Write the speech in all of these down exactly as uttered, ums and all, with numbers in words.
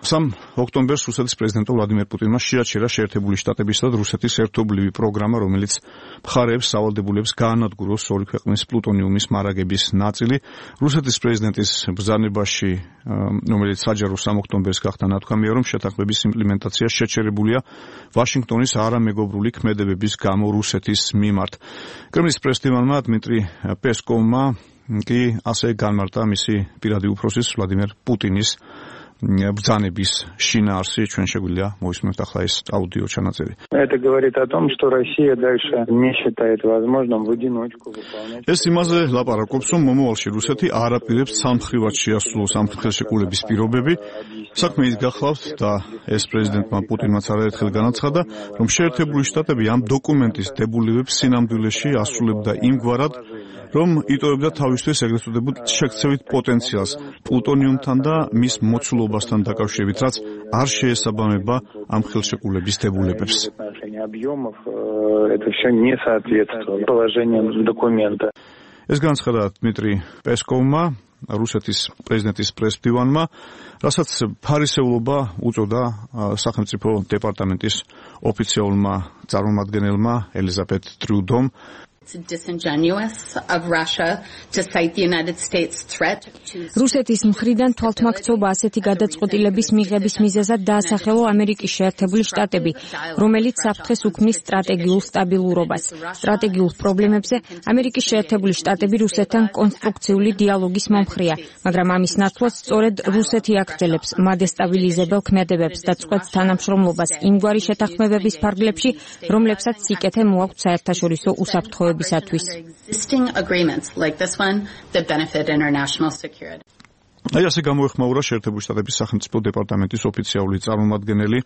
სამ ოქტომბერს რუსეთის პრეზიდენტ ვლადიმერ პუტინმა შეაჩერა შეერთებული შტატებისა და რუსეთის ერთობლივი პროგრამა, რომელიც მხარეებს სავალდებულებს გაანადგუროს ორი ქვეყნის პლუტონიუმის მარაგების ნაწილი. რუსეთის პრეზიდენტის ბრძანებაში, რომელიც საჯარო სამ ოქტომბერს გახდა ნათქვამია, რომ შეთანხმების იმპლემენტაცია შეჩერებულია ვაშინგტონის არამეგობრული ქმედებების გამო რუსეთის მიმართ. კრემლის პრესდივანმა დმიტრი პესკოვმა კი ასე განმარტა მისი პირადი უფროსის ვლადიმერ პუტინის ბრძანების შინაარსი. ჩვენ შეგვიძლია მოვისმენთ ახლა ეს აუდიო ჩანაწერი. Это говорит о том, что Россия дальше не считает возможным в одиночку выполнять. ეს იმაზე ლაპარაკობს, რომ მომავალში რუსეთი არ აპირებს სამხრივად შეასრულოს ამ ხელშეკრულების პირობები. საქმე ის გახლავთ და ეს პრეზიდენტმა პუტინმაც არაერთხელ განაცხადა, რომ შეერთებული შტატები ამ დოკუმენტის დებულებებს სინამდვილეში ასრულებდა იმგვარად, რომ იტოვებდა თავისთვის ეგრეთ წოდებულ შექცევით პოტენციალს პლუტონიუმთან და მის მოცულობასთან დაკავშირებით, რაც არ შეესაბამება ამ ხელშეკრულების დებულებებს. ეს განაცხადა დმიტრი პესკოვმა, რუსეთის პრეზიდენტის პრესდივანმა, რასაც ფარისევლობა უწოდა სახელმწიფო დეპარტამენტის ოფიციალურმა წარმომადგენელმა ელიზაბეთ ტრიუდომ. რუსეთის მხრიდან თვალთმაქცეობა ასეთი გადაწყვეტილების მიღების მიზეზად დაასახელა ამერიკის შეერთებული შტატები, რომელიც საფრთხეს უქმნის სტრატეგიულ სტაბილურობას. სტრატეგიულ პრობლემებზე ამერიკის შეერთებული შტატები რუსეთთან კონსტრუქციული დიალოგის მომხრეა, მაგრამ ამის ნაცვლად სწორედ რუსეთი აგრძელებს მადესტაბილიზებელ ქმედებებს და წყვეტს თანამშრომლობას იმგვარი შეთანხმებების ფარგლებში, რომლებსაც სიკეთე მოაქვთ საერთაშორისო უსაფრთხოებისათვის. აი ასე გამოეხმაურა შეერთებული შტატების სახელმწიფო დეპარტამენტის ოფიციალური წარმომადგენელი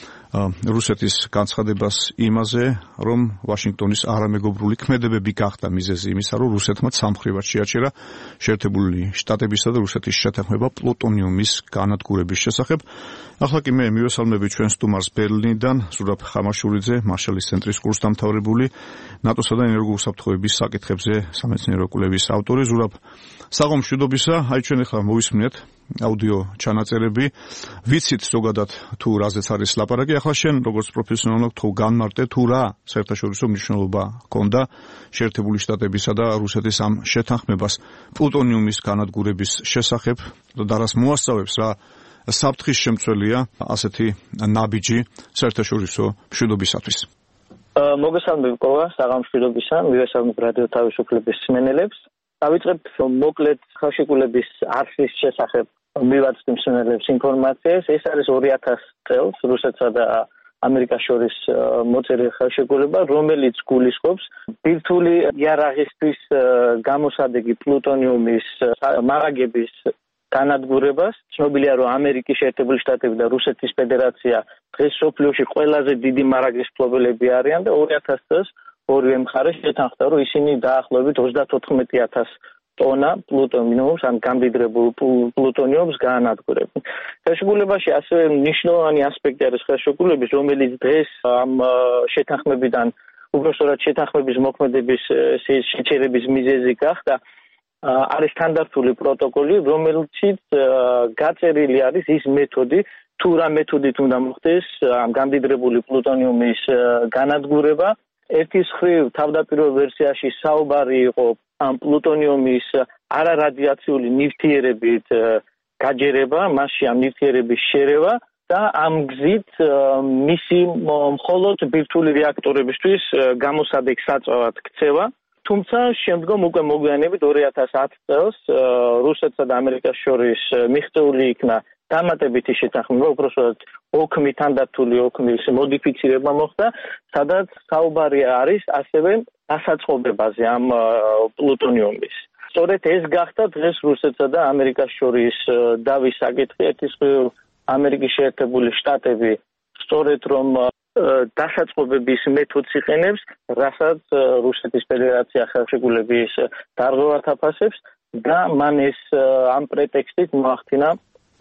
რუსეთის განცხადებას იმაზე, რომ ვაშინგტონის არამეგობრული ქმედებები გახდა მიზეზი იმისა, რომ რუსეთმა სამხრივად შეაჩერა შეერთებული შტატებისა და რუსეთის შეთანხმება პლუტონიუმის განადგურების შესახებ. ახლა კი მე მივესალმები ჩვენ სტუმარს ბერლინიდან, ზურაბ ხამაშურიძე, მარშალის ცენტრის კურსდამთავრებული, ნატოსა და ენერგოუსაფრთხოების საკითხებზე სამეცნიერო კვლევის ავტორი. ზურაბ, საღამო მშვიდობისა. აი ჩვენ ახლა მოვისმენთ აუდიო ჩანაწერები. ვიცით ზოგადად თუ რაზეც არის ლაპარაკი. ახლა შენ როგორც პროფესიონალი თუ განმარტე თუ რა საერთაშორისო მნიშვნელობა ჰქონდა შეერთებული შტატებისა და რუსეთის ამ შეთანხმებას პლუტონიუმის განადგურების შესახებ და რას მოასწავებს, რა საფრთხის შემცველია ასეთი ნაბიჯი საერთაშორისო მშვიდობისათვის. მოგესალმებით ყოლა, საღამო მშვიდობისა, მივესალმებ რადიო თავისუფლების მსმენელებს. დავიწყებ მოკლედ ხელშეკრულების არხის შესახებ მივაწვდი მსმენელებს ინფორმაციას. ეს არის ორი ათასი წელს რუსეთსა და ამერიკას შორის მოწერილი ხელშეკრულება, რომელიც გულისხმობს ბირთვული იარაღისთვის გამოსადეგი პლუტონიუმის მარაგების განადგურებას. ცნობილია, რომ ამერიკის შეერთებული შტატები და რუსეთის ფედერაცია დღეს მსოფლიოში ყველაზე დიდი მარაგის მფლობელები არიან და ორი ათასი წელს ორივე მხარე შეთანხმდა, რომ ისინი დაახლოებით ოცდათოთხმეტი ათასი ტონა პლუტონიუმს, ან გამდიდრებულ პლუტონიუმს გაანადგურებენ. ხელშეკრულებაში ასევე მნიშვნელოვანი ასპექტი არის ხელშეკრულების, რომელიც დღეს ამ შეთანხმებიდან, უბრალოდ შეთანხმების მოქმედების შეჩერების მიზეზი გახდა, არის სტანდარტული პროტოკოლი, რომელშიც გაწერილი არის ის მეთოდი, თუ რა მეთოდით უნდა მოხდეს ამ გამდიდრებული პლუტონიუმის განადგურება. ერთის მხრივ თავდაპირველ ვერსიაში საუბარი იყო ამ პლუტონიუმის არარადიაციული ნივთიერებით გაჯერება, მასში ამ ნივთიერების შერევა და ამ გზით მისი მხოლოდ ბირთვული რეაქტორებისთვის გამოსადეგ საწვავად ქცევა. თუმცა შემდგომ უკვე მოგვიანებით ორი ათასი ათი წელს რუსეთსა და ამერიკას შორის მიღწეული იქნა დამატებითი შეთანხმება, უпростоოდ ოქმი თანდათული ოქმის მოდიფიცირება მოხდა, სადაც საუბარი არის ასევე დასაწყობებაზე ამ პლუტონიუმის. სწორედ ეს გახდა დღეს რუსეთსა და ამერიკას შორის დავის საკითხი. ერთის მხრივ ამერიკის შეერთებული შტატები სწორედ რომ დასაწყობების მეთოდს იყენებს, რასაც რუსეთის ფედერაცია ხელშეკრულების დარღვევად აფასებს და მან ეს ამ პრეტექსტით მოახდინა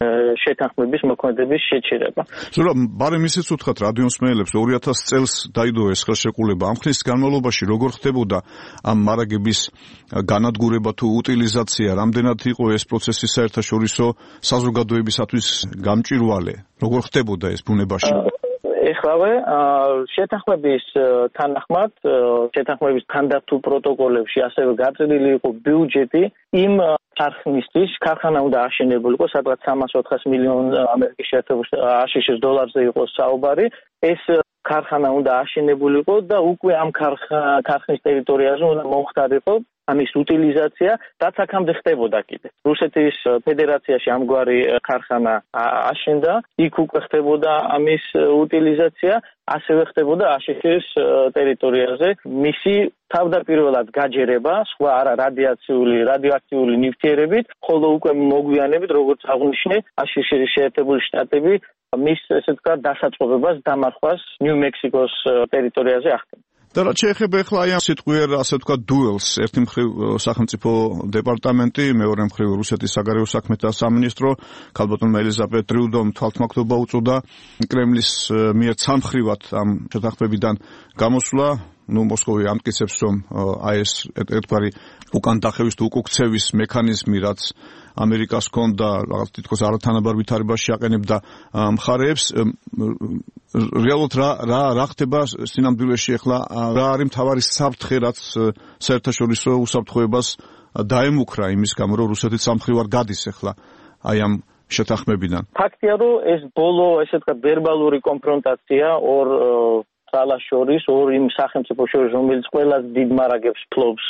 შეთანხმების მოქმედების შეჩერება. ზურაბ, ბარემ ისიც უთხრათ რადიო მსმენელებს ორი ათასი წელს დაიდო ეს ხელშეკრულება. ამ ხნის განმავლობაში როგორ ხდებოდა ამ მარაგების განადგურება თუ უტილიზაცია, რამდენად იყო ეს პროცესი საერთაშორისო საზოგადოებისათვის გამჭვირვალე? როგორ ხდებოდა ეს ბუნებაში? ეხლავე შეთანხმების თანახმად, შეთანხმების თანდათულ პროტოკოლებში ასევე გაწეული იყო ბიუჯეტი იმ ქარხნისთვის, ქარხანა უნდა აშენებულიყო, სადღაც სამას ოთხას მილიონ ამერიკის შეერთებულ აშშ დოლარზე იყო საუბარი. ეს ქარხანა უნდა აშენებულიყო და უკვე ამ ქარხნის ტერიტორიაზე უნდა მომხდარიყო ამის უტილიზაცია, რაც აქამდე ხდებოდა კიდე. რუსეთის ფედერაციაში ამგვარი ქარხანა აშენდა, იქ უკვე ხდებოდა ამის უტილიზაცია, ასევე ხდებოდა აშშ-ის ტერიტორიაზე მისი თავდაპირველად გაჯერება, სხვა არა რადიაციული, რადიოაქტიული ნივთიერებით, ხოლო უკვე მოგვიანებით, როგორც აღნიშნე, აშშ-ის შეერთებული შტატები მის ესე ვთქვათ დასაწყობებას დამარხვას ნიუ-მექსიკოს ტერიტორიაზე ახდენს. და რაც შეეხება ახლა აი ამ სიტყვიერ ასე ვთქვათ დუელს, ერთი მხრივ სახელმწიფო დეპარტამენტი, მეორე მხრივ რუსეთის საგარეო საქმეთა სამინისტრო, ქალბატონმა ელიზაბეტ ტრიუდომ თვალთმაგდობა უწოდა კრემლის მიერ ცალმხრივად ამ შეთანხმებიდან გამოსვლა. ნუ მოსკოვი ამტკიცებს, რომ აი ეს ერთგვარი უკან დახევის თუ უკუქცევის მექანიზმი, რაც ამერიკას ჰქონდა, რაღაც თითქოს არათანაბარ ვითარებაში აყენებდა მხარეებს. რეალურად რა რა რა ხდება სინამდვილეში ახლა? რა არის მთავარი საფრთხე, რაც საერთაშორისო უსაფრთხოებას დაემუქრა იმის გამო, რომ რუსეთი სამხრივ არ გადის ახლა აი ამ შეთანხმებიდან? ფაქტია, რომ ეს ბოლო ესე ვთქვათ ვერბალური კონფრონტაცია ორ ძალას შორის, ორ იმ სახელმწიფოს შორის, რომელიც ყველაზე დიდ მარაგებს ფლობს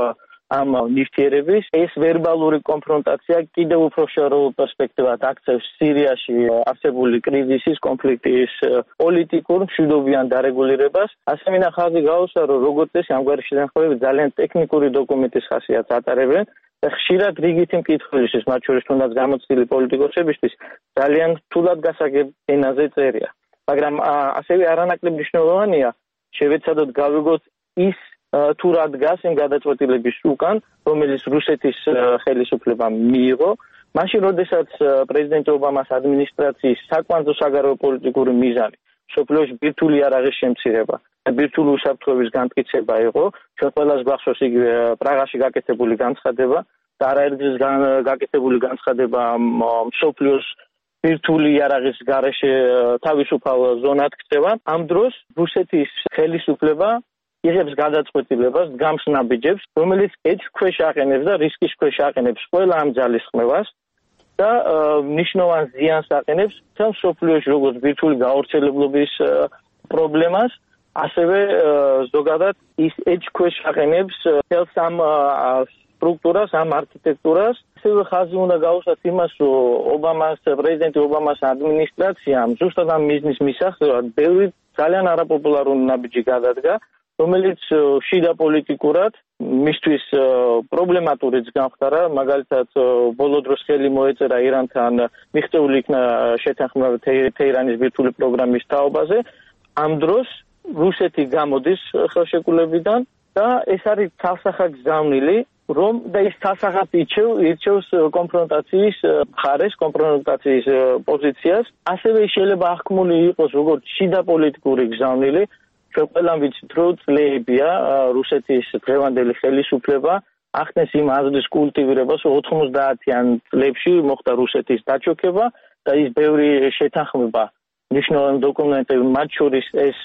ამ ნივთიერების, ეს ვერბალური კონფრონტაცია კიდევ უფრო შორეულ პერსპექტივად აქცევს სირიაში არსებული კრიზისის, კონფლიქტის პოლიტიკურ მშვიდობიან დარეგულირებას. ასე მინდა ხაზი გაუსვა, რომ როგორც ეს ამგვარი შეთანხმებები ძალიან ტექნიკური დოკუმენტის ხასიათს ატარებენ და ხშირად რიგითი მკითხველისთვის, მათ შორის თუნდაც გამოცდილი პოლიტიკოსებისთვის, ძალიან რთულად გასაგებ ენაზე წერია. მაგრამ ასევე არანაკლებ მნიშვნელოვანია შევეცადოთ გავიგოთ ის თუ რა დგას იმ გადაწყვეტილების უკან, რომელიც რუსეთის ხელისუფლებამ მიიღო, მაშინ როდესაც პრეზიდენტ ობამას ადმინისტრაციის საკვანძო საგარეო პოლიტიკური მიზანი მსოფლიოში ბირთვული იარაღის შემცირება და ბირთვული უსაფრთხოების განმტკიცება იყო, ჩვენ ყველას გვახსოვს იგივე პრაღაში გაკეთებული განცხადება და არაერთგზის გაკეთებული განცხადება მსოფლიოს ბირთვული იარაღის გარეშე თავისუფალ ზონად ქცევა. ამ დროს რუსეთის ხელისუფლება იღებს გადაწყვეტილებას, დგამს ნაბიჯებს, რომელიც ეჭვ ქვეშ აყენებს და რისკის ქვეშ აყენებს ყველა ამ ძალისხმევას და მნიშვნელოვან ზიანს აყენებს მთელ მსოფლიოში როგორც ბირთვული გაავრცელებლობის პრობლემას, ასევე ზოგადად ის ეჭვ ქვეშ აყენებს მთელს ამ სტრუქტურას, ამ არქიტექტურას. ასევე ხაზი უნდა გაუსვათ იმას, რომ ობამას, პრეზიდენტ ობამას ადმინისტრაციამ ზუსტად ამ მიზნის მისაღებად ბევრი ძალიან არაპოპულარული ნაბიჯი გადადგა, რომელიც შიდა პოლიტიკურად მისთვის პრობლემატურიც გამხდარა, მაგალითად ბოლო დროს ხელი მოეწერა ირანთან მიღწეული იქნა შეთანხმება თეირანის ბირთვული პროგრამის თაობაზე. ამ დროს რუსეთი გამოდის ხელშეკრულებიდან და ეს არის ცალსახად გზავნილი, რომ და ის ცალსახად ირჩევს კონფრონტაციის მხარეს, კონფრონტაციის პოზიციას. ასევე შეიძლება აღქმული იყოს როგორც შიდა პოლიტიკური გზავნილი. ჩვენ ყველამ ვიცით, რომ წლებია რუსეთის დღევანდელი ხელისუფლება ახდენს იმ აზრის კულტივირებას, რომ ოთხმოცდაათიან წლებში მოხდა რუსეთის დაჩოქება და ის ბევრი შეთანხმება მნიშვნელოვანი დოკუმენტები, მათ შორის ეს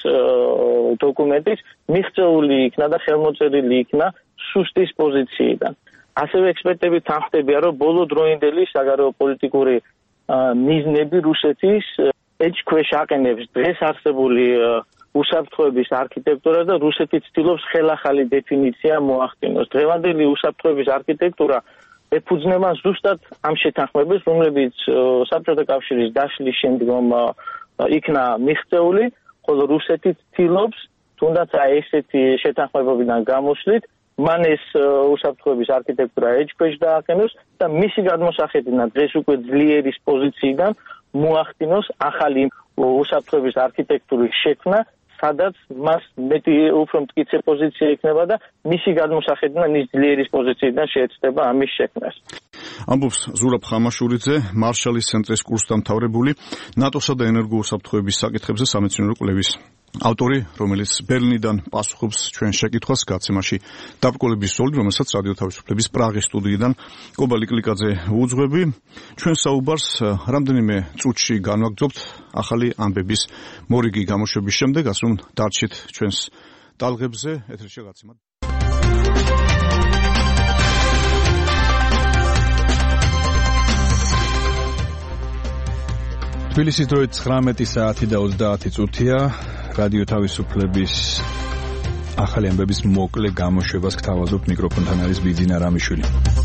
დოკუმენტიც მიღწეული იქნა და ხელმოწერილი იქნა სუსტის პოზიციიდან. ასევე ექსპერტები თანხმდებიან, რომ ბოლო დროინდელი საგარეო პოლიტიკური მიზნები რუსეთის ეჭვ ქვეშ აყენებს დღეს არსებული უსაფრთხოების არქიტექტურა და რუსეთი ცდილობს ხელახალი დეფინიცია მოახდინოს. დღევანდელი უსაფრთხოების არქიტექტურა ეფუძნება ზუსტად ამ შეთანხმებებს, რომლებიც საბჭოთა კავშირის დაშლის შემდგომ იქნა მიღწეული, ხოლო რუსეთი ცდილობს თუნდაც ესეთი შეთანხმებებიდან გამოსვლით მან ეს უსაფრთხოების არქიტექტურა ეჭვ ქვეშ დააყენოს და მისი გადმოსახედიდან დღეს უკვე ძლიერის პოზიციიდან მოახდინოს ახალი უსაფრთხოების არქიტექტურის შექმნა სადაც მას მეტი უფრო მტკიცე პოზიცია იქნება და მისი გადმოსახედიდან ის ძლიერის პოზიციიდან შეეცდება ამის შექმნას. ამბობს ზურაბ ხამაშურიძე, მარშალის ცენტრის კურსდამთავრებული, ნატოსა და ენერგოუსაფრთხოების საკითხებზე სამეცნიერო კვლევის ავტორი, რომელიც ბერლინიდან პასუხობს ჩვენ შეკითხვას გაცემაში დაბრკოლების ზოლი, რომელსაც რადიო თავისუფლების პრაღის სტუდიიდან კობა ლიკლიკაძე უძღვები. ჩვენ საუბარს რამდენიმე წუთში განვაგრძობთ ახალი ამბების მორიგი გამოშვების შემდეგ, ასე რომ დარჩით ჩვენს ტალღებზე, ეთერში გაცემა. თბილისის დროით ცხრამეტი საათი და ოცდაათი წუთია. რადიო თავისუფლების ახალი ამბების მოკლე გამოშვებას გთავაზობთ, მიკროფონთან არის ბიძინა რამიშვილი.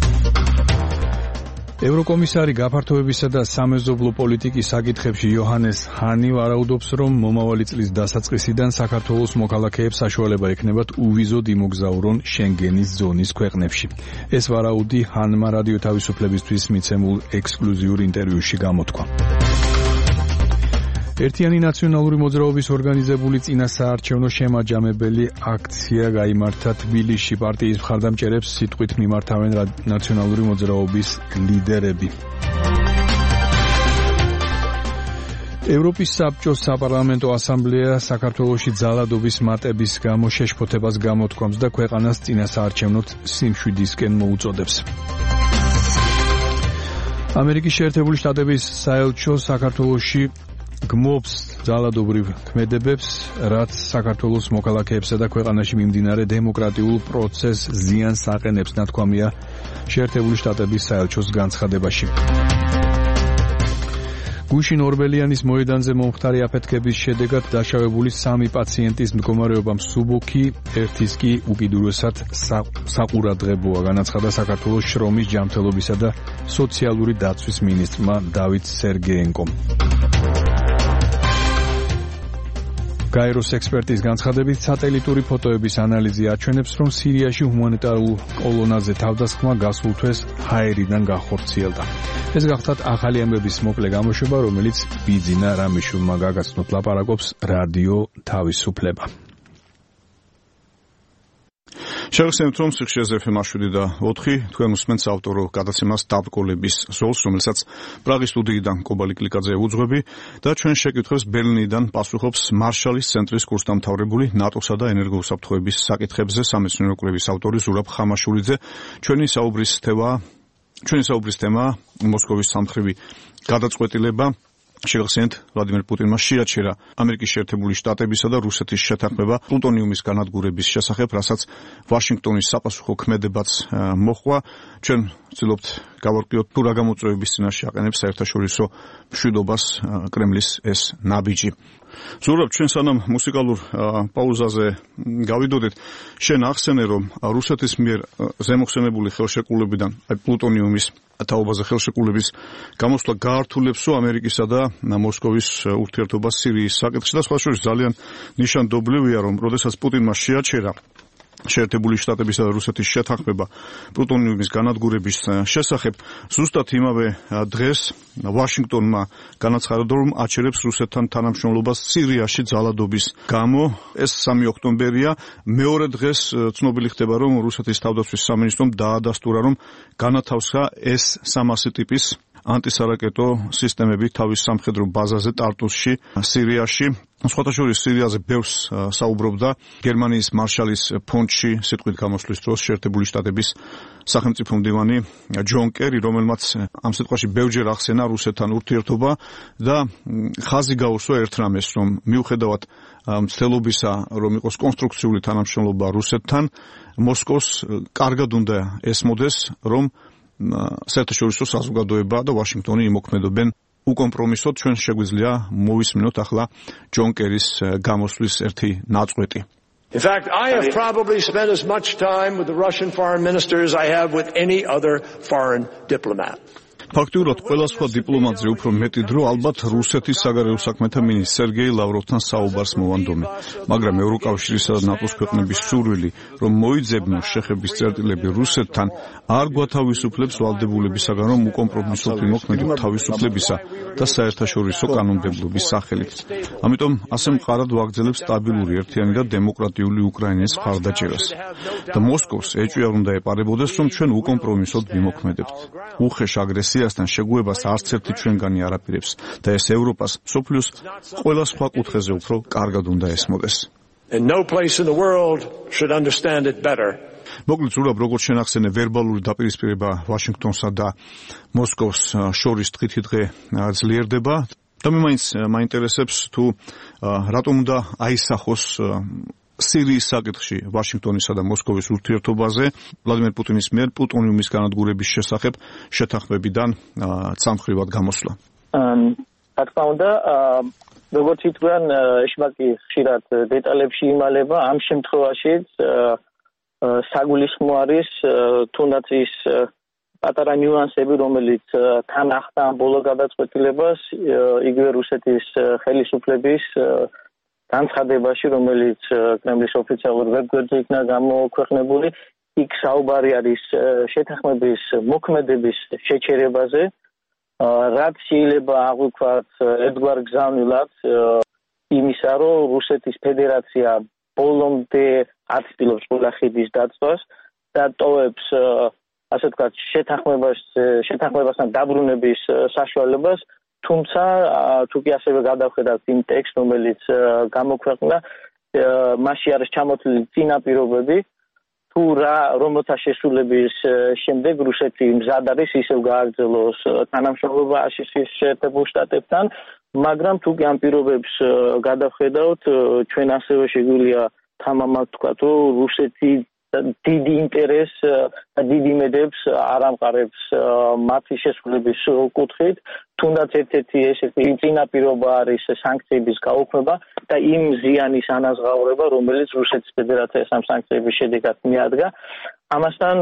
ევროკომისარი გაფართოებისა და სამეზობლო პოლიტიკის საკითხებში იოჰანეს ჰანი ვარაუდობს, რომ მომავალი წლის დასაწყისიდან საქართველოს მოქალაქეებს საშუალება ექნებათ უვიზოდ იმოგზაურონ შენგენის ზონის ქვეყნებში. ეს ვარაუდი ჰანმა რადიო თავისუფლებისთვის მიცემულ ექსკლუზიურ ინტერვიუში გამოთქვა. ერთიანი ნაციონალური მოძრაობის ორგანიზებული წინასაარჩევნო შემაჯამებელი აქცია გაიმართა თბილისში. პარტიის მხარდამჭერებს სიტყვით მიმართავენ ნაციონალური მოძრაობის ლიდერები. ევროპის საბჭოს საპარლამენტო ასამბლეა საქართველოში ძალადობის მატების გამო შეშფოთებას გამოთქვამს და ქვეყანას წინასაარჩევნოთ სიმშვიდისკენ მოუწოდებს. ამერიკის შეერთებული შტატების საელჩო საქართველოში გმობს ძალადობრივ ქმედებებს, რაც საქართველოს მოქალაქეებსა და ქვეყანაში მიმდინარე დემოკრატიულ პროცესს ზიანს აყენებს, ნათქვამია შეერთებული შტატების საელჩოს განცხადებაში. გუშინ ორბელიანის მოედანზე მომხდარი აფეთქების შედეგად დაშავებული სამი პაციენტის მდგომარეობა მსუბუქი, ერთის კი უკიდურესად საყურადღებოა, განაცხადა საქართველოს შრომის, ჯანმრთელობისა და სოციალური დაცვის მინისტრმა დავით სერგეენკომ. გაეროს ექსპერტის განცხადებით, სატელიტური ფოტოების ანალიზი აჩვენებს, რომ სირიაში ჰუმანიტარულ კოლონაზე თავდასხმა გასულ თვეს ჰაერიდან გახორციელდა. ეს გახლავთ ახალი ამბების მოკლე გამოშვება, რომელიც ბიძინა რამიშვილმა გაგაცნოთ, ლაპარაკობს რადიო თავისუფლება. შევხსენებთ, რომ სიხშირეზე ეფ ემ შვიდი და ოთხი თქვენ უსმენთ საავტორო გადაცემას დაბრკოლების ზოლს, რომელსაც პრაღის სტუდიიდან კობა ლიკლიკაძე უძღვები და ჩვენ შეკითხვებს ბერლინიდან პასუხობს მარშალის ცენტრის კურსდამთავრებული, ნატოსა და ენერგოუსაფრთხოების საკითხებზე სამეცნიერო კვლევის ავტორი ზურაბ ხამაშურიძე. ჩვენი საუბრის თემა ჩვენი საუბრის თემა მოსკოვის სამხედრო გადაწყვეტილება. შევხსენთ, ვლადიმერ პუტინმა შეაჩერა ამერიკის შეერთებული შტატებისა და რუსეთის შეთანხმება პლუტონიუმის განადგურების შესახებ, რასაც ვაშინგტონის საპასუხო ქმედებაც მოჰყვა. ჩვენ ვცდილობთ გავარკვიოთ, თუ რა გამოწვევების წინაშე აყენებს საერთაშორისო მშვიდობას კრემლის ეს ნაბიჯი. ზურაბ, ჩვენ სანამ მუსიკალურ პაუზაზე გავიდოდეთ, შენ ახსენე, რომ რუსეთის მიერ ზემოხსენებული ხელშეკრულებიდან, აი პლუტონიუმის თაობაზე ხელშეკრულების გამოსვლა გაართულებსო ამერიკისა და მოსკოვის ურთიერთობას სირიის საკითხში და სხვა შორის ძალიან ნიშანდობლივია, რომ როდესაც პუტინმა შეაჩერა შეერთებული შტატებისა და რუსეთის შეთანხმება პლუტონიუმის განადგურების შესახებ, ზუსტად იმავე დღეს ვაშინგტონმა განაცხადა, რომ აჩერებს რუსეთთან თანამშრომლობას სირიაში ძალადობის გამო. ეს სამი ოქტომბერია. მეორე დღეს ცნობილი ხდება, რომ რუსეთის თავდაცვის სამინისტრომ დაადასტურა, რომ განათავსა ეს სამასი ტიპის ანტისარაკეტო სისტემები თავის სამხედრო ბაზაზე ტარტუსში, სირიაში. სხვათა შორის სირიაზე ბევრს საუბრობდა გერმანიის მარშალის ფონდში სიტყვით გამოსვლის დროს შეერთებული შტატების სახელმწიფო მდივანი ჯონ კერი, რომელმაც ამ სიტყვაში ბევრჯერ ახსენა რუსეთთან ურთიერთობა და ხაზი გაუსვა ერთ რამეს, რომ მიუხედავად მცდელობისა, რომ იყოს კონსტრუქციული თანამშრომლობა რუსეთთან, მოსკოვს კარგად უნდა ესმოდეს, რომ საერთაშორისო საზოგადოება და ვაშინგტონი იმოქმედებენ უკომპრომისოდ. ჩვენ შეგვიძლია მოვისმინოთ ახლა ჯონ კერის გამოსვლის ერთი ნაწყვეტი. In fact, I have probably spent as much time with the Russian foreign minister as I have with any other foreign diplomat. ფაქტიურად ყველა სხვა დიპლომატზე უფრო მეტი დრო ალბათ რუსეთის საგარეო საქმეთა მინისტრ სერგეი ლავროვთან საუბარს მოვანდომი, მაგრამ ევროკავშირისა და ნატოს ქვეყნების სურვილი, რომ მოიძებნოს შეხების წერტილები რუსეთთან, არ გვათავისუფლებს ვალდებულებისაგან, რომ უკომპრომისო მოქმედოთ თავისუფლებისა და საერთაშორისო კანონმდებლობის სახელით. ამიტომ ასე მყარად ვაგრძელებ სტაბილური, ერთიანი და დემოკრატიული უკრაინის მხარდაჭერას. და მოსკოვს ეჭვია უნდა ეპარებოდეს, რომ ჩვენ უკომპრომისოდ ვიმოქმედებთ. უხეშ აგრესიასთან შეგუებას არც ერთი ჩვენგანი არ აპირებს და ეს ევროპას, მსოფლიოს ყველა სხვა კუთხეზე უფრო კარგად უნდა ესმოდეს. And no place in the world should understand it better. მოკლედ ზურაბ, როგორც შენახსენე, ვერბალური დაპირისპირება ვაშინგტონსა და მოსკოვს შორის დღითიდღე ძლიერდება და მე მაინც მაინტერესებს თუ რატომ უნდა აისახოს სირიის საკითხში ვაშინგტონისა და მოსკოვის ურთიერთობაზე ვლადიმერ პუტინის მიერ პლუტონიუმის განადგურების შესახებ შეთანხმებიდან ცალმხრივად გამოსვლა. რა თქმა უნდა, როგორც ითქვიან, ეშმაკი ხშირად დეტალებში იმალება, ამ შემთხვევაშიც საგულისხმო არის თუნდაც ის პატარა ნიუანსები, რომელიც თან ახდა ამ ბოლო გადაწყვეტილებას, იგივე რუსეთის ხელისუფლების განცხადებაში, რომელიც კრემლის ოფიციალურ ვებგვერდზე იქნა გამოქვეყნებული, იქ საუბარი არის შეთანხმების მოქმედების შეჩერებაზე, რაც შეიძლება აღვიქვათ ერთგვარგზავნილად იმისა, რომ რუსეთის ფედერაცია ბოლომდე არ ცდილობს ყველა ხიდის დაწვას და ტოვებს ასე ვთქვათ შეთანხმებას შეთანხმებასთან დაბრუნების საშუალებას, თუმცა თუ კი ასევე გადავხედავთ იმ ტექსტს, რომელიც გამოქვეყნდა, მასში არის ჩამოთვლილი წინა პირობები, თუ რა რომელთა შესრულების შემდეგ რუსეთი მზად არის ისევ გააგრძელოს თანამშრომლობა აშშ-ის შეერთებულ შტატებთან, მაგრამ თუ კი ამ პირობებს გადავხედავთ, ჩვენ ასევე შეგვიძლია თამამად ვთქვათ, რომ რუსეთი დიდი ინტერესს და დიდი იმედებს არ ამყარებს მათი შესრულების კუთხით, თუნდაც ერთ-ერთი ესეთი წინა პირობა არის სანქციების გაუქმება და იმ ზიანის ანაზღაურება, რომელიც რუსეთის ფედერაციას ამ სანქციების შედეგად მიადგა. ამასთან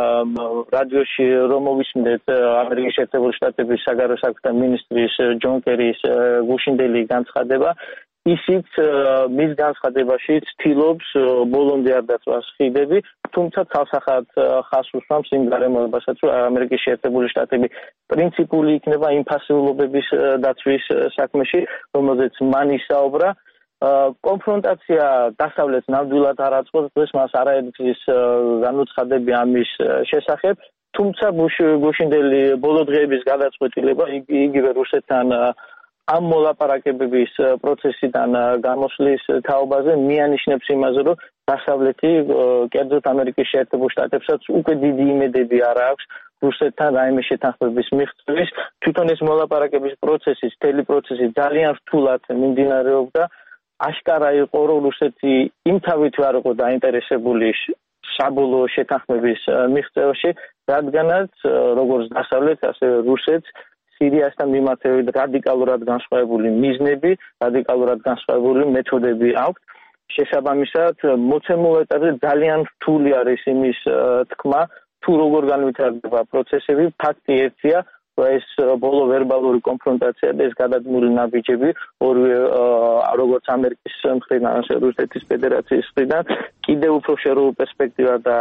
რადიოში რომ მოვისმინეთ ამერიკის შეერთებული შტატების საგარეო საქმეთა მინისტრის ჯონ კერის გუშინდელი განცხადება, ისიც მის განცხადებაში ცდილობს ბოლომდე არ დაწვას ხიდები, თუმცა ცალსახად ხაზს უსვამს იმ გარემოებასაც, რომ ამერიკის შეერთებული შტატები პრინციპული იქნება იმ ფასეულობების დაცვის საქმეში, რომელზეც მან ისაუბრა. კონფრონტაცია დასავლეთს ნამდვილად არ აწყობს, დღეს მას არაერთგზის განუცხადები ამის შესახებ, თუმცა გუშინდელი ბოლო დღეების გადაწყვეტილება იგივე რუსეთთან ამ მოლაპარაკებების პროცესიდან გამოსვლის თაობაზე მიანიშნებს იმაზე, რომ დასავლეთი, კერძოდ ამერიკის შეერთებულ შტატებსაც უკვე დიდი იმედები არ აქვს რუსეთთან რაიმე შეთანხმების მიღწევის. თვითონ ეს მოლაპარაკების პროცესი, მთელი პროცესი ძალიან რთულად მიმდინარეობდა. აშკარა იყო, რომ რუსეთი იმთავით არ იყო დაინტერესებული საბოლოო შეთანხმების მიღწევაში, რადგანაც როგორც დასავლეთ, ასევე რუსეთს სირიასთან მიმართებით რადიკალურად განსხვავებული მიზნები, რადიკალურად განსხვავებული მეთოდები აქვს. შესაბამისად, მოცემულ ეტაპზე ძალიან რთული არის იმის თქმა, თუ როგორ განვითარდება პროცესები. ფაქტი ერთია, რომ ეს ბოლო ვერბალური კონფრონტაცია და ეს გადადგმული ნაბიჯები ორივე როგორც ამერიკის მხრიდან, ასევე რუსეთის ფედერაციის მხრიდან კიდევ უფრო შერეულ პერსპექტივას და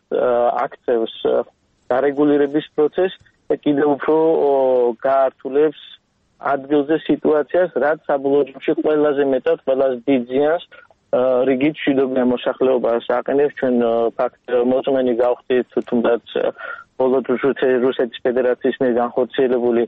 აქცევს დარეგულირების პროცესს და კიდევ უფრო გაართულებს ადგილზე სიტუაციას, რაც საბოლოო ჯამში ყველაზე მეტად, ყველაზე დიდ ზიანს რიგით მშვიდობიან მოსახლეობას აყენებს. ჩვენ ფაქტ მოწმენი გავხდით, თუნდაც ბოლო დროში რუსეთის ფედერაციის მიერ განხორციელებული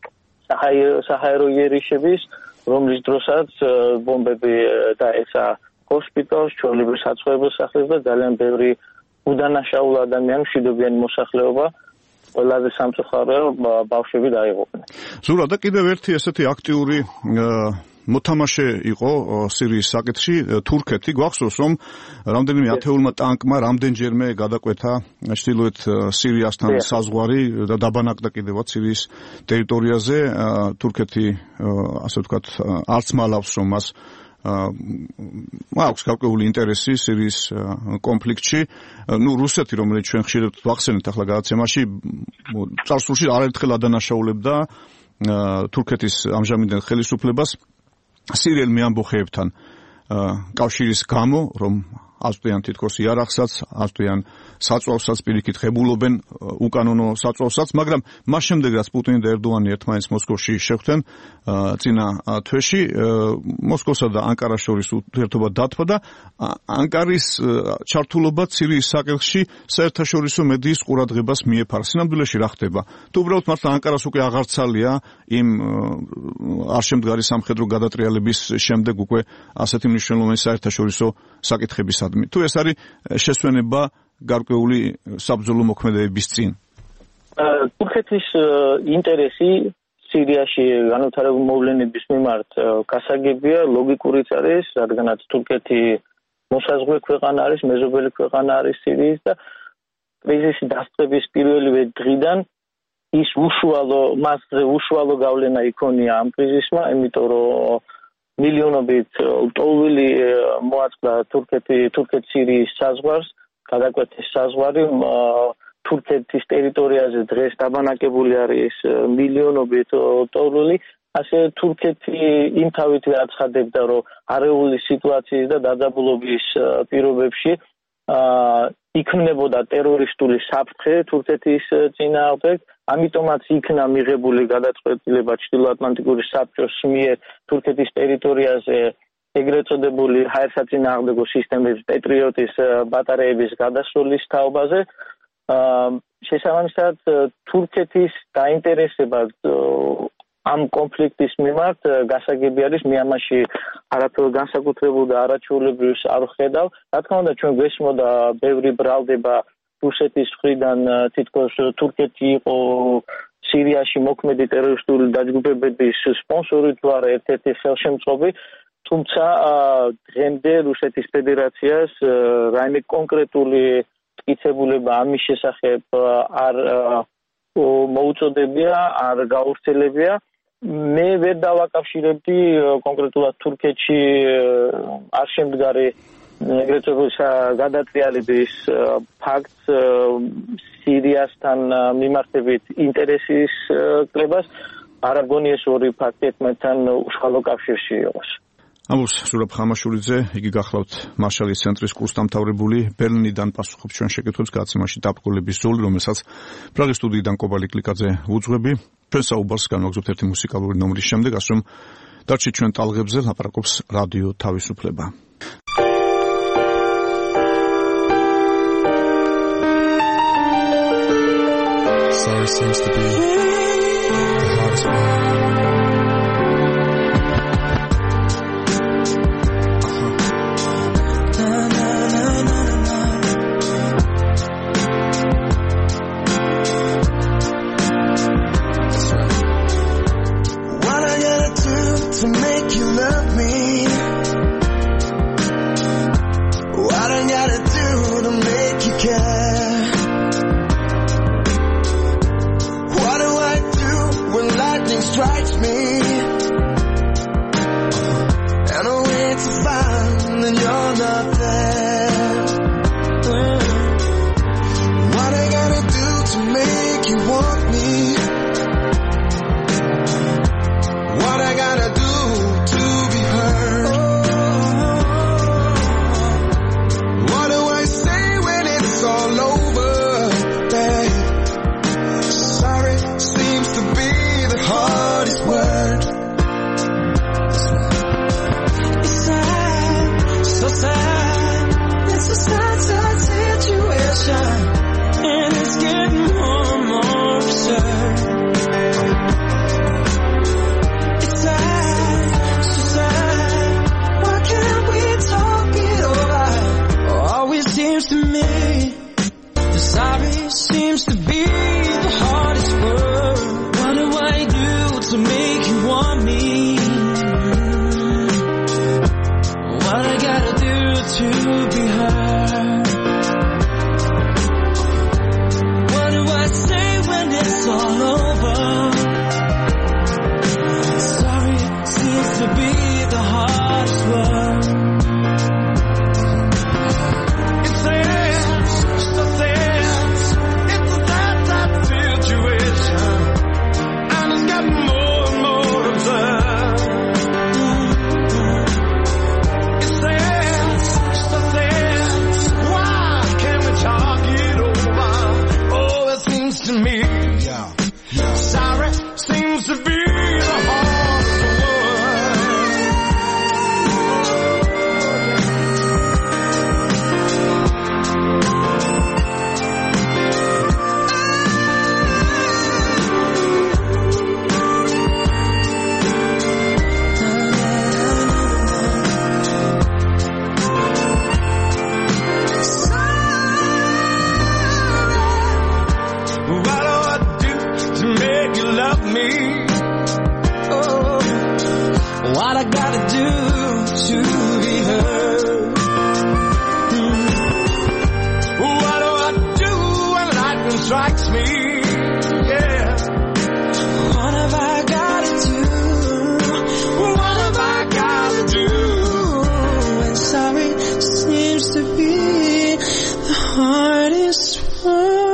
საჰაერო იერიშების, რომლის დროსაც ბომბები დაეცა ჰოსპიტალს, ჩვეულებრივ საცხოვრებელ სახლებს და ძალიან ბევრი უდანაშაულ ადამიანი, მშვიდობიანი მოსახლეობა ყველაზე სამწუხაროა, რომ ბავშვები დაიღუპნენ. ზურა, და კიდევ ერთი ესეთი აქტიური მოთამაშე იყო სირიის საკითხში თურქეთი. გვახსოვს, რომ რამდენიმე ათეულმა ტანკმა რამდენჯერმე გადაკვეთა ჩრდილოეთ სირიასთან საზღვარი და დაბანაკდა კიდევაც სირიის ტერიტორიაზე. თურქეთი, ასე ვთქვათ, არც მალავს, რომ მას აქვს გარკვეული ინტერესი სირიის კონფლიქტში. ნუ რუსეთი, რომელიც ჩვენ ხშირად ვახსენებთ ახლა გადაცემაში, წარსულში არაერთხელ ადანაშაულებდა თურქეთის ამჟამინდელ ხელისუფლებას სირიელ მეამბოხეებთან კავშირის გამო, რომ აწვდიან თითქოს იარაღსაც, აწვდიან საწვავსაც, პირიქით ხებულობენ უკანონო საწვავსაც, მაგრამ მას შემდეგ რაც პუტინი და ერდოანი ერთმანეთს მოსკოვში შეხვდნენ წინა თვეში, მოსკოვსა და ანკარას შორის ურთიერთობა დათვა და ანკარის ჩართულობა სირიის საკითხში საერთაშორისო მედიის ყურადღებას მიეფარა. სინამდვილეში რა ხდება? თუ უბრალოდ მართლა ანკარას უკვე აღარ ცალია იმ არ შემდგარი სამხედრო გადატრიალების შემდეგ უკვე ასეთი მნიშვნელოვანი საერთაშორისო საკითხებისადმი. თუ ეს არის შესვენება გარკვეული საბრძოლო მოქმედებების წინ? თურქეთის ინტერესი სირიაში განვითარებული მოვლენების მიმართ გასაგებია, ლოგიკურიც არის, რადგანაც თურქეთი მოსაზღვრე ქვეყანა არის, მეზობელი ქვეყანა არის სირიის და კრიზისი დასწრების პირველივე დღიდან ის უშუალო მასზე უშუალო გავლენა იქონია ამ კრიზისმა, იმიტომ რომ მილიონობით ლტოლვილი მოაწყდა თურქეთი თურქეთ-სირიის საზღვარს, გადაკვეთის საზღვარი თურქეთის ტერიტორიაზე დღეს დაბანაკებული არის მილიონობით ლტოლვილი, ასე თურქეთი იმ თავით აცხადებდა, რომ არეული სიტუაციის და დაძაბულობის პირობებში იქმნებოდა ტერორისტული საფრთხე თურქეთის წინააღმდეგ, ამიტომაც იქნა მიღებული გადაწყვეტილება ჩრდილოატლანტიკური საბჭოს მიერ თურქეთის ტერიტორიაზე ეგრეთ წოდებული ჰაერსაწინააღმდეგო სისტემების პეტრიოტის ბატარეების გადასროლის თაობაზე. შესაბამისად, თურქეთის დაინტერესება ამ კონფლიქტის მიმართ გასაგები არის, მე ამაში არაფერ განსაკუთრებულ და არაჩვეულებრივს არ ვხედავ. რა თქმა უნდა, ჩვენ გვესმოდა ბევრი ბრალდება რუსეთის მხრიდან, თითქოს თურქეთი იყო სირიაში მოქმედი ტერორისტული დაჯგუფებების სპონსორი თუ არა ერთ-ერთი ხელშემწყობი, თუმცა დღემდე რუსეთის ფედერაციას რაიმე კონკრეტული მტკიცებულება ამის შესახებ არ მოუწოდებია, არ გავრცელებია. მე ვერ დავაკავშირებდი კონკრეტულად თურქეთში არ შემდგარი ეგრეთ წოდებული გადატრიალების ფაქტს სირიასთან მიმართებით ინტერესის კლებას. არ გონია ეს ორი ფაქტი ერთმანეთთან უშუალო კავშირში იყოს. ამბობს ზურაბ ხამაშურიძე, იგი გახლავთ მარშალის ცენტრის კურსდამთავრებული, ბერლინიდან პასუხობს ჩვენ შეკითხვებს გადაცემაში დაბრკოლების ზოლი, რომელსაც პრაღის სტუდიიდან კობალი კლიკაძე უძღვები. ჩვენ საუბარს განვაგრძობთ ერთი მუსიკალური ნომრის შემდეგ, ასე რომ დარჩით ჩვენ ტალღებზე, ლაპარაკობს რადიო თავისუფლება. Sorry seems to be the hardest one. Strikes me, and I wait to find that you're not there. What I gotta do to make you want me? What I gotta do to be heard? gotta do to be heard? Mm. What do I do when lightning strikes me? Yeah. What have I gotta do? What have I gotta do? And sorry seems to be the hardest one.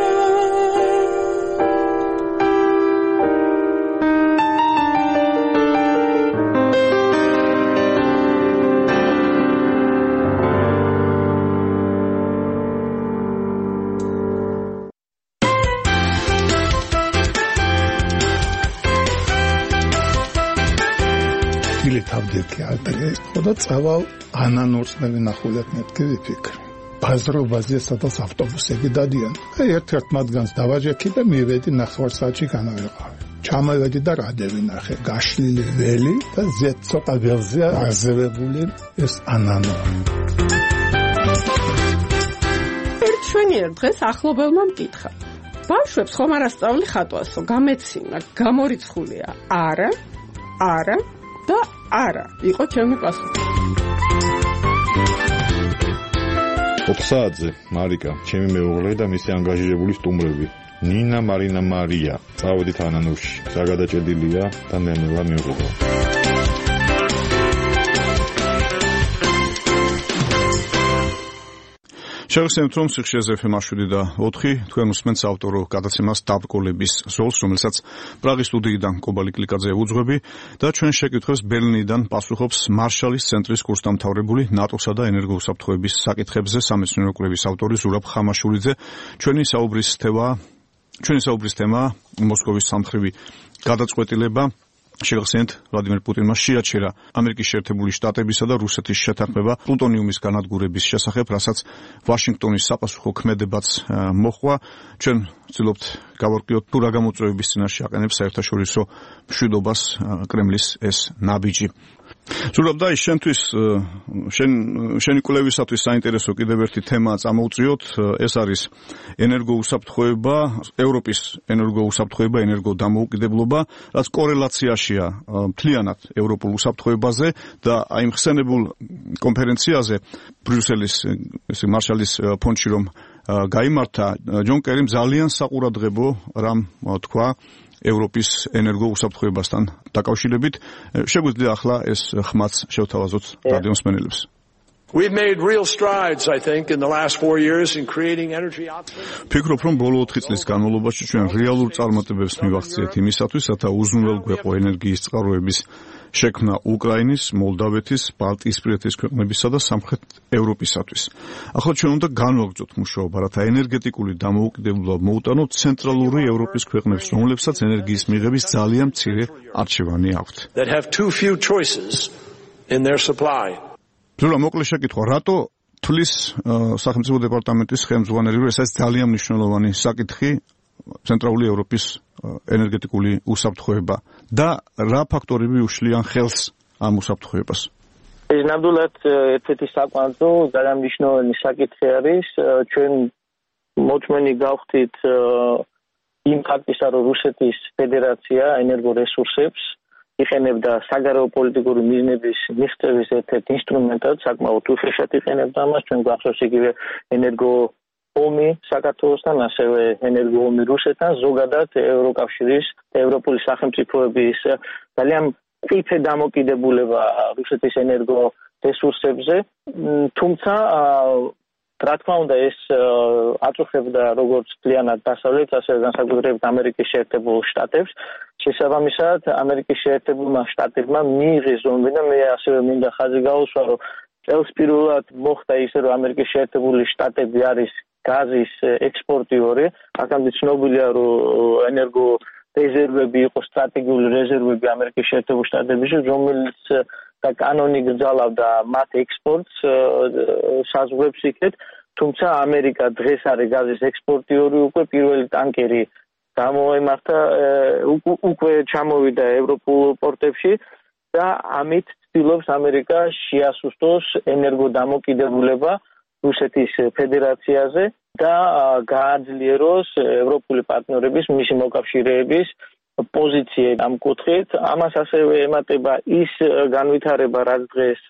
თავდირქი ადრე ხოდა წავალ ანანურს მე ვინახულებ მეთქი ვიფიქრე ბაზრობაზე სადაც ავტობუსები დადიან და ერთ-ერთ მათგანს დავაჯექი და მივედი ნახევარ საათში განავეყავი ჩამოვედი და რა დავინახე გაშლილი ველი და ზეთ ცოტა ველზე აზევებული ეს ანანური ერთ შვენიერ დღეს ახლობელმა მკითხა ბავშვებს ხომ არ ასწავლი ხატვასო გამეცინა გამორიცხულია არა არა და არა, იყო ჩემი პასუხი. ოთხ-საათზე მარიკა, ჩემი მეუღლე და მისი ანგაჟირებული სტუმრები. ნინა, მარინა, მარია. წავედით ანანურში. საგადაჭედილია და ნელა მიუღებო. შევხსენებთ, რომ სიხშირეზე ეფ ემ შვიდი და ოთხი თქვენ უსმენთ საავტორო გადაცემას დაბრკოლების ზოლს, რომელსაც პრაღის სტუდიიდან კობალი კლიკაძე უძღვები და ჩვენ შეკითხვებს ბერლინიდან პასუხობს მარშალის ცენტრის კურსდამთავრებული ნატოსა და ენერგოუსაფრთხოების საკითხებზე სამეცნიერო კვლევის ავტორი ზურაბ ხამაშულიძე. ჩვენი საუბრის თემა ჩვენი საუბრის თემა მოსკოვის სამმხრივი გადაწყვეტილება შევხსენთ ვლადიმერ პუტინმა შეაჩერა ამერიკის შეერთებული შტატებისა და რუსეთის შეთანხმება პლუტონიუმის განადგურების შესახებ, რასაც ვაშინგტონის საპასუხო ქმედებაც მოჰყვა. ჩვენ ვცდილობთ გავარკვიოთ თუ რა გამოწვევების წინაშე აყენებს საერთაშორისო მშვიდობას კრემლის ეს ნაბიჯი. ზურაბ და შენთვის შენ შენი კვლევისათვის საინტერესო კიდევ ერთი თემაა წამოვწიოთ, ეს არის ენერგოუსაფრთხოება, ევროპის ენერგოუსაფრთხოება, ენერგოდამოუკიდებლობა, რაც კორელაციაშია მთლიანად ევროპულ უსაფრთხოებაზე და აი ხსენებულ კონფერენციაზე ბრიუსელის ეს მარშალის ფონდში რომ გაიმართა ჯონ კერიმ ძალიან საყურადღებო რამ თქვა ევროპის ენერგოუსაფრთხოებასთან დაკავშირებით. შეგვიძლია ახლა ეს ხმაც შევთავაზოთ რადიო მსმენელებს. We've made real strides, I think, in the last four years in creating energy options. ფიქრობ, რომ ბოლო ოთხი წლის განმავლობაში ჩვენ რეალურ წარმატებებს მივახციეთ იმისათვის, რათა უზრუნველ გვეყო ენერგიის წყაროების შექმნა უკრაინის, მოლდავეთის, ბალტიისპირეთის ქვეყნებისა და სამხრეთ ევროპისათვის. ახლა ჩვენ უნდა განვაგრძოთ მუშაობა, რათა ენერგეტიკული დამოუკიდებლობა მოუტანოთ ცენტრალური ევროპის ქვეყნებს, რომლებსაც ენერგიის მიღების ძალიან მცირე არჩევანი აქვთ. That have too few choices in their supply. ზურა მოკლე შეკითხვა, რატო თვლის სახელმწიფო დეპარტამენტის ხელმძღვანელი, რომ ეს არის ძალიან მნიშვნელოვანი საკითხი ცენტრალური ევროპის ენერგეტიკული უსაფრთხოება და რა ფაქტორები უშლიან ხელს ამ უსაფრთხოებას? ეს ნამდვილად ერთ-ერთი საკმაოდ ძალიან მნიშვნელოვანი საკითხი არის. ჩვენ მოწმენი გავხდით იმ ფაქტისა, რომ რუსეთის ფედერაცია ენერგორესურსებს იყენებდა საგარეო პოლიტიკური მიზნების მიღწევის ერთ-ერთ ინსტრუმენტად, საკმაოდ უხეშად იყენებდა ამას. ჩვენ გვახსოვს იგივე ენერგო ომი საქართველოსთან, ასევე ენერგოომი რუსეთთან, ზოგადად ევროკავშირის და ევროპული სახელმწიფოების ძალიან მყიფე დამოკიდებულება რუსეთის ენერგო რესურსებზე, თუმცა რა თქმა უნდა ეს აწუხებდა როგორც მთლიანად დასავლეთს, ასევე განსაკუთრებით ამერიკის შეერთებულ შტატებს. შესაბამისად, ამერიკის შეერთებულმა შტატებმა მიიღეს ზომები და მე ასევე მინდა ხაზი გაუსვა, რომ წელს პირველად მოხდა ისე, რომ ამერიკის შეერთებული შტატები არის გაზის ექსპორტიორი, აქამდე ცნობილია, რომ ენერგო რეზერვები იყო სტრატეგიული რეზერვები ამერიკის შეერთებულ შტატებში, რომელიც და კანონი გრძალავდა მათ ექსპორტს საზღვრებს იქეთ, თუმცა ამერიკა დღეს არის გაზის ექსპორტიორი, უკვე პირველი ტანკერი გამოემართა, უკვე ჩამოვიდა ევროპულ პორტებში და ამით ცდილობს ამერიკა შეასუსტოს ენერგოდამოკიდებულება რუსეთის ფედერაციაზე და გააძლიეროს ევროპული პარტნიორების, მისი მოკავშირეების პოზიციები ამ კუთხით. Ამას ასევე ემატება ის განვითარება, რაც დღეს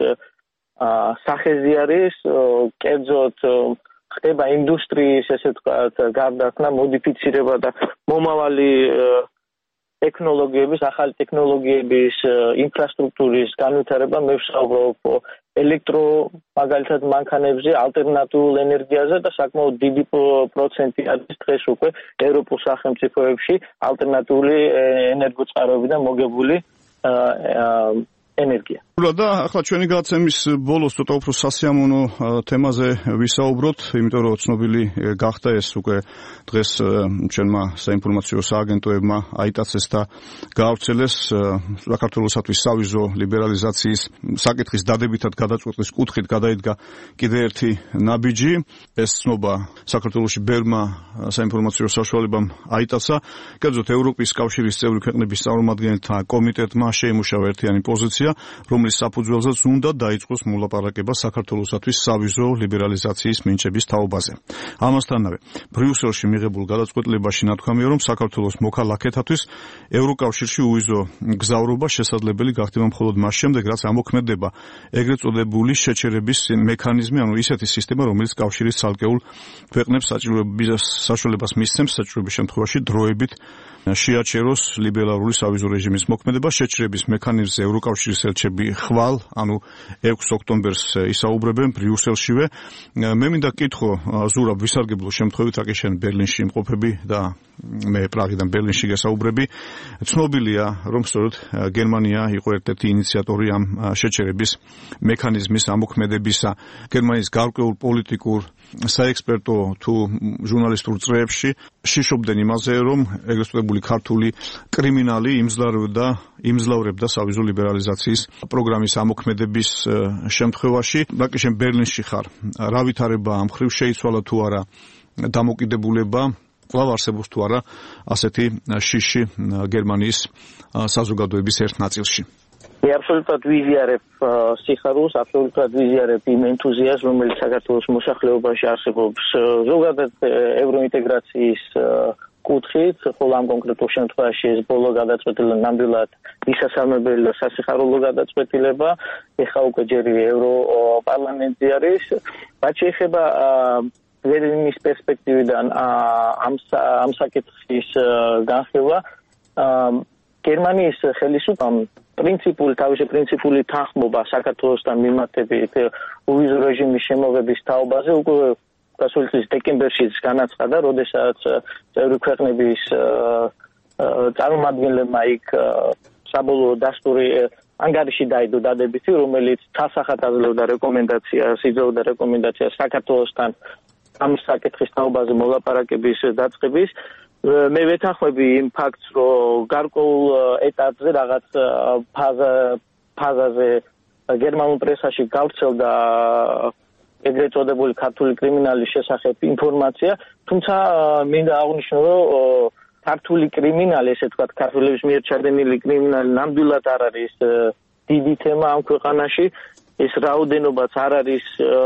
სახეზე არის, კერძოდ ხდება ინდუსტრიის, ესე ვთქვათ, გარდაქმნა, მოდიფიცირება და მომავალი ტექნოლოგიების, ახალი ტექნოლოგიების, ინფრასტრუქტურის განვითარება. მე ვსაუბრობ ელექტრო მაგალითად მანქანებზე, ალტერნატიულ ენერგიაზე და საკმაოდ დიდი პროცენტი არის დღეს უკვე ევროპულ სახელმწიფოებში ალტერნატიული ენერგოწყაროებიდან მოგებული ენერგია. და ახლა ჩვენი გადაცემის ბოლოს ცოტა უფრო სასიამოვნო თემაზე ვისაუბროთ, იმიტომ რომ ცნობილი გახდა ეს უკვე დღეს ჩვენმა საინფორმაციო სააგენტოებმა აიტაცეს და გაავრცელეს საქართველოსათვის სავიზო ლიბერალიზაციის საკითხის დადებითად გადაწყვეტის კუთხით გადაიდგა კიდევ ერთი ნაბიჯი. ეს ცნობა საქართველოში ბერმა საინფორმაციო საშუალებამ აიტაცა. კერძოდ ევროპის კავშირის წევრი ქვეყნების წარმომადგენელთა კომიტეტმა შეიმუშავა ერთიანი პოზიცია, რომლის საფუძველზეც უნდა დაიწყოს მოლაპარაკება საქართველოსათვის სავიზო ლიბერალიზაციის მინიჭების თაობაზე. ამასთანავე, ბრიუსელში მიღებულ გადაწყვეტილებაში ნათქვამია, რომ საქართველოს მოქალაქეთათვის ევროკავშირში უვიზო გზავრობა შესაძლებელი გახდება მხოლოდ მას შემდეგ, რაც ამოქმედება ეგრეთ წოდებული შეჩერების მექანიზმი, ანუ ისეთი სისტემა, რომელიც კავშირის ცალკეულ ქვეყნებს საშუალებას მისცემს საჭიროების შემთხვევაში დროებით შეაჩეროს ლიბერალური სავიზო რეჟიმის მოქმედება. შეჩერების მექანიზმზე ევროკავშირის ელჩები ხვალ, ანუ ექვსი ოქტომბერს ისაუბრებენ ბრიუსელშივე. მე მინდა კითხო ზურაბ ვისარგებლო შემთხვევით, რაკი შენ ბერლინში იმყოფები და მე პრაღიდან ბერლინში გესაუბრები. ცნობილია, რომ სწორედ გერმანია იყო ერთ-ერთი ინიციატორი ამ შეჩერების მექანიზმის ამოქმედებისა. გერმანიის გარკვეულ პოლიტიკურ, საექსპერტო თუ ჟურნალისტურ წრეებში შიშობდნენ იმაზე, რომ ეგრეთ წოდებული ქართული კრიმინალი იმძლავრებდა იმძლავრებდა სავიზო ლიბერალიზაციის პროგრამის ამოქმედების შემთხვევაში. რაკი შენ ბერლინში ხარ, რა ვითარება ამ ხრივ შეიცვალა თუ არა დამოკიდებულება, კვლავ არსებობს თუ არა ასეთი შიში გერმანიის საზოგადოების ერთ ნაწილში? მე აბსოლუტურად ვიზიარებ სიხარულს, აბსოლუტურად ვიზიარებ იმ ენთუზიაზმს, რომელიც საქართველოს მოსახლეობაში არსებობს ზოგადად ევროინტეგრაციის კუთხით, ხოლო ამ კონკრეტულ შემთხვევაში ეს ბოლო გადაწყვეტილება ნამდვილად მისასალმებელი და სასიხარულო გადაწყვეტილება. ეხლა უკვე ჯერ ევროპარლამენტი არის. რაც შეეხება ბერლინის პერსპექტივიდან ამ ამ საკითხის განხილვა, გერმანიის ხელისუფლებამ პრინციპული თავისი პრინციპული თანხმობა საქართველოსთან მიმართებით უვიზო რეჟიმის შემოღების თაობაზე უკვე გასული წლის დეკემბერშიც განაცხადა, როდესაც წევრი ქვეყნების წარმომადგენლებმა იქ საბოლოო დასტური ანგარიში დაიდო დადებითი, რომელიც თასახად აძლევდა რეკომენდაციას, იძლეოდა რეკომენდაციას საქართველოსთან ამ საკითხის თაობაზე მოლაპარაკების დაწყების. მე ვეთანხმები იმ ფაქტს, რომ გარკვეულ ეტაპზე რაღაც ფაზაზე გერმანულ პრესაში გავრცელდა ეგრეთ წოდებული ქართული კრიმინალის შესახებ ინფორმაცია, თუმცა მინდა აღვნიშნო, რომ ქართული კრიმინალი, ესე ვთქვათ, ქართველების მიერ ჩადენილი კრიმინალი ნამდვილად არ არის დიდი თემა ამ ქვეყანაში. ეს რაოდენობაც არ არის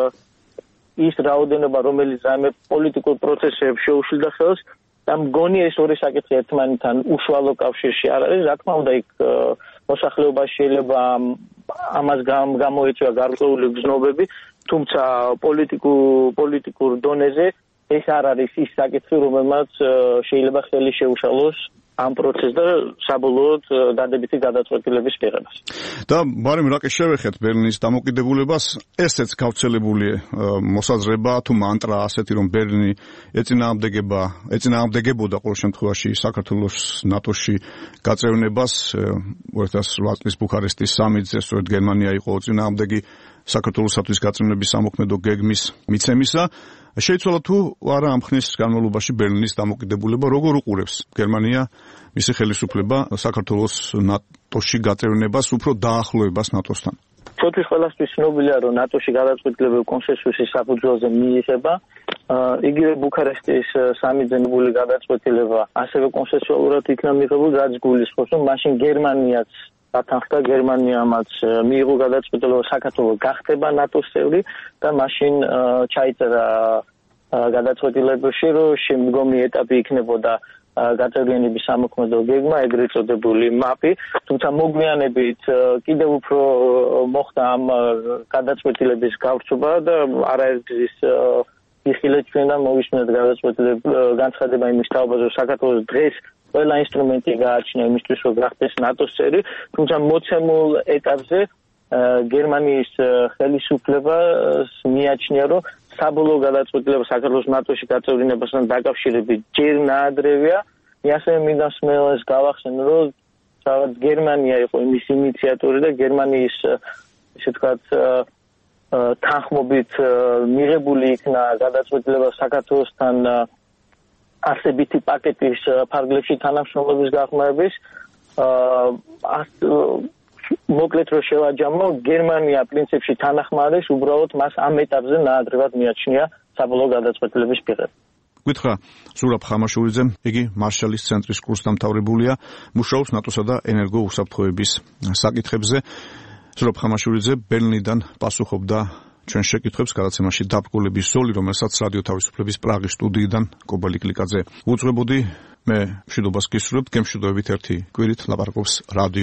ის რაოდენობა, რომელიც რაიმე პოლიტიკურ პროცესებს შეუშლიდა ხელს. და მგონია ეს ორი საკითხი ერთმანეთთან უშუალო კავშირში არ არის. რა თქმა უნდა, იქ მოსახლეობა შეიძლება ამას გამოეწვია გარკვეული გზნობები, თუმცა პოლიტიკურ პოლიტიკურ დონეზე ეს არ არის ის საკითხი, რომელმაც შეიძლება ხელი შეუშალოს ამ პროცესს და საბოლოოდ დადებითი გადაწყვეტილების მიღებას. და ბარემ რაკი შევეხეთ ბერლინის დამოკიდებულებას, ესეც გავრცელებული მოსაზრება თუ მანტრა ასეთი, რომ ბერლინი ეწინააღმდეგება ეწინააღმდეგებოდა ყოველ შემთხვევაში საქართველოს ნატოში გაწევნებას. ორი ათას ოთხ წლის ბუქარესტის სამიტზე სწორედ გერმანია იყო წინააღმდეგი საქართველოსათვის გაწევნების სამოქმედო გეგმის მიცემისა. შეიცვალა თუ არა ამ ხნის განმავლობაში ბერლინის დამოკიდებულება, როგორ უყურებს გერმანია მისი ხელისუფლება საქართველოს ნატოში გაწევნებას, უფრო დაახლოებას ნატოსთან? ჩვენთვის ყველასთვის ცნობილია, რომ ნატოში გადაწყვეტილებები კონსენსუსის საფუძველზე მიიღება. იგივე ბუქარესტის სამიტზე მიღებული გადაწყვეტილება ასევე კონსენსუალურად იქნა მიღებული, რაც გულისხმობს, რომ მაშინ გერმანიაც ათანხმდა, გერმანიამაც მიიღო გადაწყვეტილება საქართველოს გახდება ნატოს წევრი და მაშინ ჩაიწერა გადაწყვეტილებაში, რომ შემდგომი ეტაპი იქნებოდა გაწევრიანების სამოქმედო გეგმა, ეგრეთ წოდებული მაპი, თუმცა მოგვიანებით კიდევ უფრო მოხდა ამ გადაწყვეტილების გავრცობა და არაერთგზის იხილეთ ჩვენ და მოვისმენთ განცხადება იმის თაობაზე, რომ საქართველოს დღეს ყველა ინსტრუმენტი გააჩნია იმისთვის, რომ გახდეს ნატოს წევრი, თუმცა მოცემულ ეტაპზე გერმანიის ხელისუფლებას მიაჩნია, რომ საბოლოო გადაწყვეტილება საქართველოს ნატოში გაწევრიანებასთან დაკავშირებით ჯერ ნაადრევია. მე ასევე მინდა მსმენელს გავახსენო, რომ თავად გერმანია იყო იმის ინიციატორი და გერმანიის ესე ვთქვათ თანხმობით მიღებული იქნა გადაწყვეტილება საქართველოსთან არსებითი პაკეტის ფარგლებში თანამშრომლობის გახმარების. მოკლედ რომ შევაჯამო, გერმანია პრინციპში თანახმარის, უბრალოდ მას ამ ეტაპზე ნაადრევად მიაჩნია საბოლოო გადაწყვეტილების მიღება. გითხრა ზურაბ ხამაშურიძემ, იგი მარშალის ცენტრის კურსდამთავრებულია, მუშაობს ნატოსა და ენერგოუსაფრთხოების საკითხებზე. ზურაბ ხამაშურიძე ბერლინიდან პასუხობდა ჩვენ შეკითხვებს გადაცემაში დაბრკოლების ზოლი, რომელსაც რადიო თავისუფლების პრაღის სტუდიიდან კობალი კლიკაძე უძღვებოდი. მე მშვიდობას გისურვებთ, გემშვიდობებით ერთი კვირით ლაპარაკობს რადიო